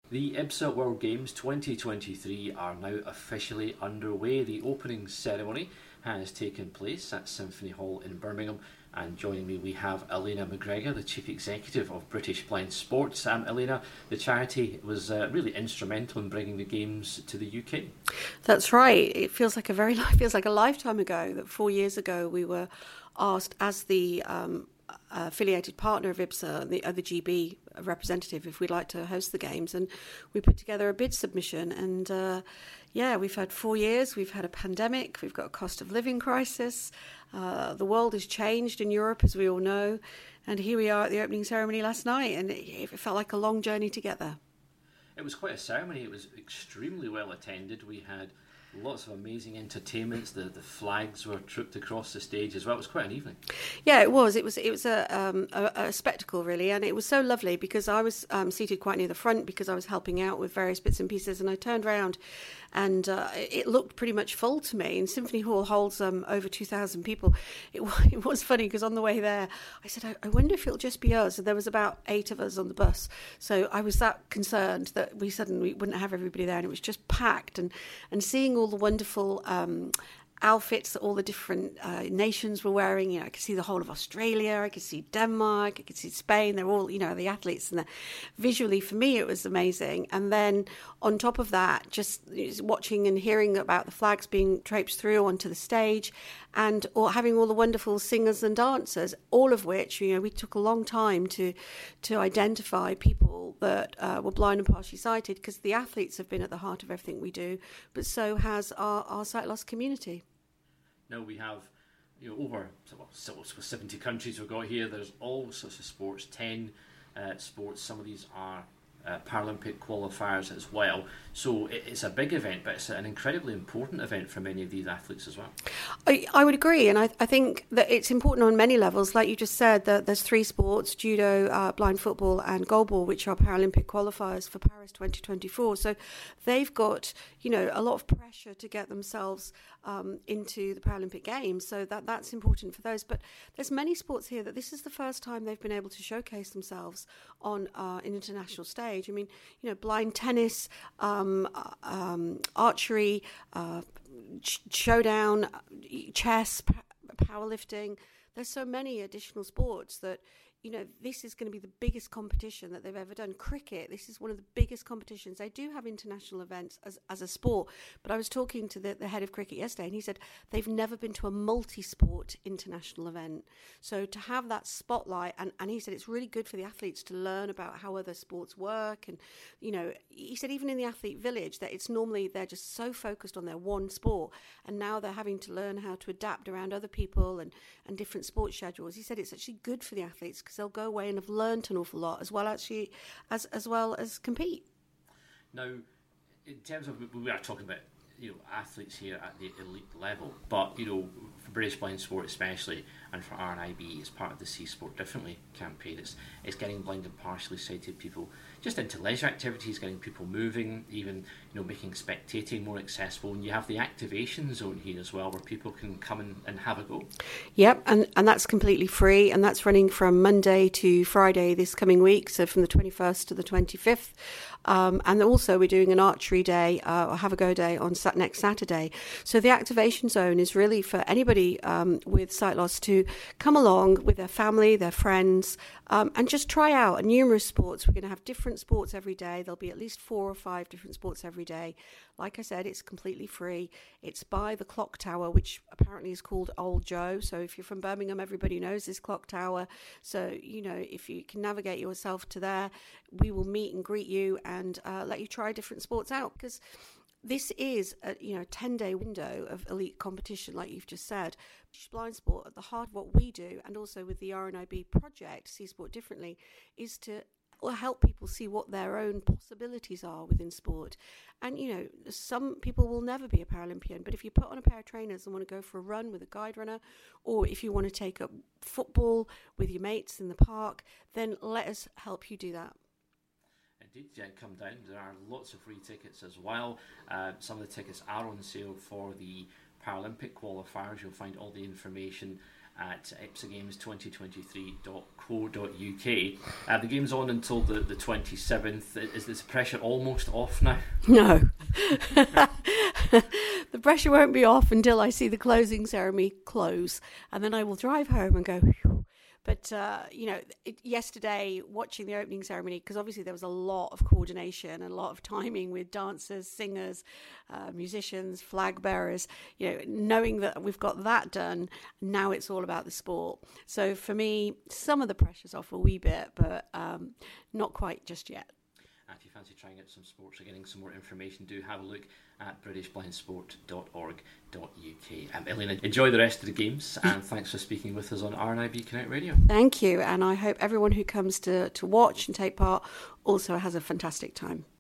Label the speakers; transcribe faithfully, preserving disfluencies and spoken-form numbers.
Speaker 1: The IBSA World Games twenty twenty-three are now officially underway. The opening ceremony has taken place at Symphony Hall in Birmingham, and joining me we have Elena McGregor, the Chief Executive of British Blind Sports. Um, Elena, the charity was uh, really instrumental in bringing the Games to the U K.
Speaker 2: That's right. It feels like a very feels like a lifetime ago that four years ago we were asked as the um, affiliated partner of IBSA, the other G B representative, if we'd like to host the Games, and we put together a bid submission. And uh, yeah, we've had four years. We've had a pandemic. We've got a cost of living crisis. Uh, the world has changed in Europe, as we all know. And here we are at the opening ceremony last night, and it, it felt like a long journey to get there.
Speaker 1: It was quite a ceremony. It was extremely well attended. We had lots of amazing entertainments. The the flags were trooped across the stage as well. It was quite an evening.
Speaker 2: Yeah, it was. It was. It was a um, a, a spectacle, really, and it was so lovely because I was um, seated quite near the front because I was helping out with various bits and pieces, and I turned round, and uh, it looked pretty much full to me. And Symphony Hall holds um, over two thousand people. It, it was funny because on the way there, I said, I, I wonder if it'll just be us. And there was about eight of us on the bus, so I was that concerned that we suddenly wouldn't have everybody there, and it was just packed. And and seeing all the wonderful um, outfits that all the different uh, nations were wearing. You know, I could see the whole of Australia, I could see Denmark, I could see Spain. They're all, you know, the athletes. And visually, for me, it was amazing. And then on top of that, just watching and hearing about the flags being traipsed through onto the stage, and or having all the wonderful singers and dancers, all of which, you know, we took a long time to to identify people that uh, were blind and partially sighted, because the athletes have been at the heart of everything we do, but so has our, our sight loss community.
Speaker 1: Now we have, you know, over well, seventy countries we've got here. There's all sorts of sports, ten uh, sports. Some of these are uh, Paralympic qualifiers as well. So it, it's a big event, but it's an incredibly important event for many of these athletes as well.
Speaker 2: I, I would agree, and I, I think that it's important on many levels. Like you just said, that there's three sports: judo, uh, blind football, and goalball, which are Paralympic qualifiers for Paris twenty twenty-four. So they've got, you know, a lot of pressure to get themselves um, into the Paralympic Games. So that that's important for those. But there's many sports here that this is the first time they've been able to showcase themselves on uh, an international stage. I mean, you know, blind tennis, um, uh, um, archery, uh, ch- showdown, chess, p- powerlifting. There's so many additional sports that, you know, this is going to be the biggest competition that they've ever done. Cricket, this is one of the biggest competitions. They do have international events as, as a sport, but I was talking to the, the head of cricket yesterday, and he said they've never been to a multi-sport international event. So to have that spotlight, and, and he said it's really good for the athletes to learn about how other sports work. And, you know, he said even in the athlete village, that it's normally they're just so focused on their one sport, and now they're having to learn how to adapt around other people and, and different sports schedules. He said it's actually good for the athletes, because they'll go away and have learnt an awful lot as well, actually, as as well as compete.
Speaker 1: Now, in terms of, we are talking about, you know, athletes here at the elite level, but, you know, for British Blind Sport especially, and for R N I B as part of the See Sport Differently campaign, it's, it's getting blind and partially sighted people just into leisure activities, getting people moving, even, you know, making spectating more accessible. And you have the activation zone here as well, where people can come in and have a go.
Speaker 2: Yep, and, and that's completely free, and that's running from Monday to Friday this coming week, so from the twenty-first to the twenty-fifth. Um, and also we're doing an archery day, uh, or have a go day on sat- next Saturday. So the activation zone is really for anybody um, with sight loss to come along with their family, their friends, um, and just try out numerous sports. We're going to have different sports every day. There'll be at least four or five different sports every day. Like I said, it's completely free. It's by the clock tower, which apparently is called Old Joe. So if you're from Birmingham, everybody knows this clock tower. So, you know, if you can navigate yourself to there, we will meet and greet you and uh, let you try different sports out, because this is a, you know, ten-day window of elite competition, like you've just said. Blind Sport, at the heart of what we do, and also with the R N I B project, See Sport Differently, is to or help people see what their own possibilities are within sport. And, you know, some people will never be a Paralympian, but if you put on a pair of trainers and want to go for a run with a guide runner, or if you want to take up football with your mates in the park, then let us help you do that.
Speaker 1: Indeed, yeah, come down. There are lots of free tickets as well. Uh, some of the tickets are on sale for the Paralympic qualifiers. You'll find all the information at ipsa games twenty twenty-three dot co dot uk. Uh, the game's on until the, the twenty-seventh. Is this pressure almost off now?
Speaker 2: No. The pressure won't be off until I see the closing ceremony close, and then I will drive home and go, phew. But, uh, you know, it, yesterday, watching the opening ceremony, because obviously there was a lot of coordination and a lot of timing with dancers, singers, uh, musicians, flag bearers, you know, knowing that we've got that done, now it's all about the sport. So for me, some of the pressure's off a wee bit, but um, not quite just yet.
Speaker 1: If you fancy trying out some sports or getting some more information, do have a look at british blind sport dot org dot uk. Um, Elena, enjoy the rest of the games, and thanks for speaking with us on R N I B Connect Radio.
Speaker 2: Thank you, and I hope everyone who comes to, to watch and take part also has a fantastic time.